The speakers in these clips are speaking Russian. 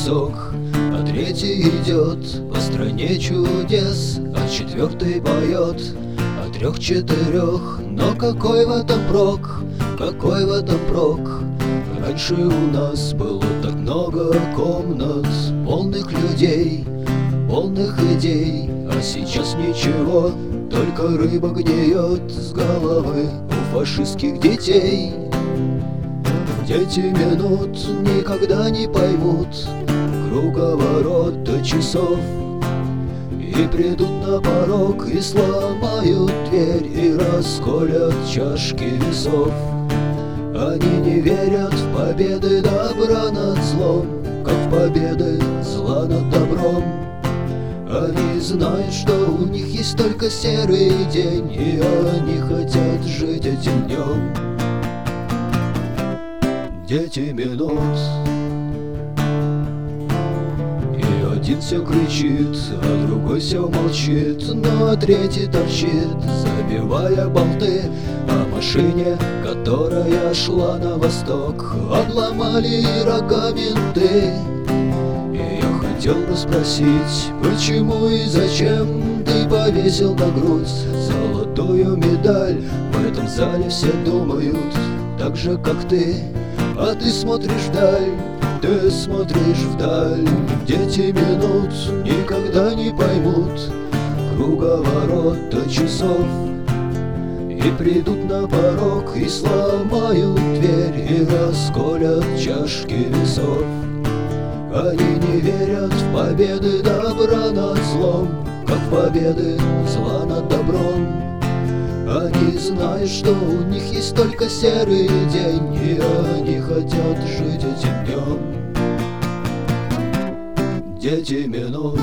песок, а третий идет по стране чудес, а четвертый поет о трех-четырех. Но какой в этом прок, какой в этом прок? Раньше у нас было так много комнат, полных людей, полных идей, а сейчас ничего, только рыба гниет с головы у фашистских детей. Дети минут никогда не поймут круговорота часов, и придут на порог, и сломают дверь, и расколят чашки весов. Они не верят в победы добра над злом, как в победы зла над добром. Они знают, что у них есть только серый день, и они хотят жить этим днем. Дети минут. И один все кричит, а другой все молчит, но третий торчит, забивая болты. О машине, которая шла на восток, обломали рога менты. И я хотел расспросить, почему и зачем ты повесил на грудь золотую медаль. В этом зале все думают так же, как ты, а ты смотришь вдаль, ты смотришь вдаль. Дети минут никогда не поймут круговорота часов, и придут на порог, и сломают дверь, и расколят чашки весов. Они не верят в победы добра над злом, как в победы зла над добром. Они знают, что у них есть только серый день, и они хотят жить этим днем. Дети минут.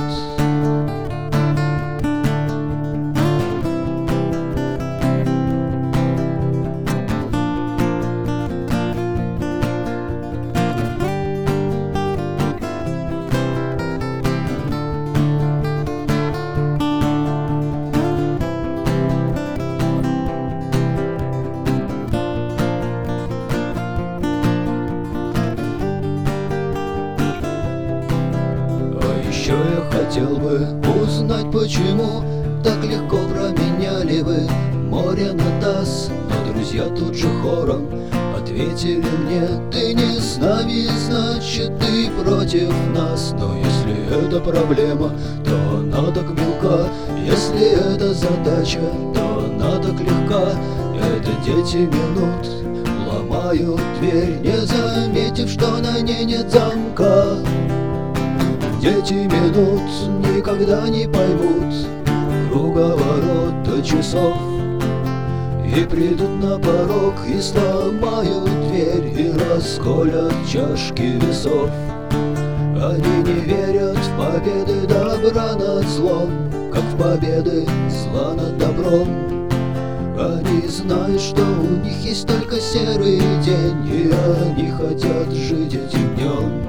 Еще я хотел бы узнать, почему так легко променяли вы море на таз. Но друзья тут же хором ответили мне: ты не с нами, значит ты против нас. Но если это проблема, то она так мелка, если это задача, то она так легка. Это дети минут ломают дверь, не заметив, что на ней нет замка. Дети минут никогда не поймут круговорота часов, и придут на порог, и сломают дверь, и расколят чашки весов. Они не верят в победы добра над злом, как в победы зла над добром. Они знают, что у них есть только серый день, и они хотят жить этим днем.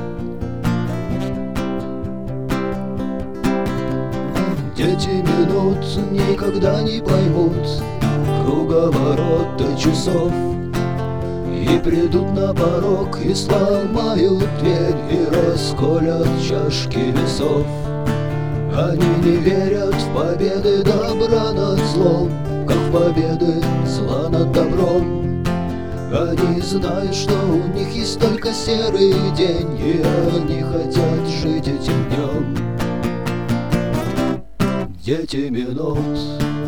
Дети минут никогда не поймут круговорота часов, и придут на порог, и сломают дверь, и расколят чашки весов. Они не верят в победы добра над злом, как в победы зла над добром. Они знают, что у них есть только серый день, и они хотят жить этим днем. Дети минут.